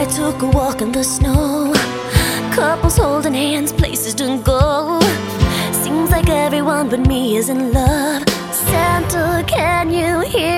took a walk in the snow. Couples holding hands, places to go. Seems like everyone but me is in love. Santa, can you hear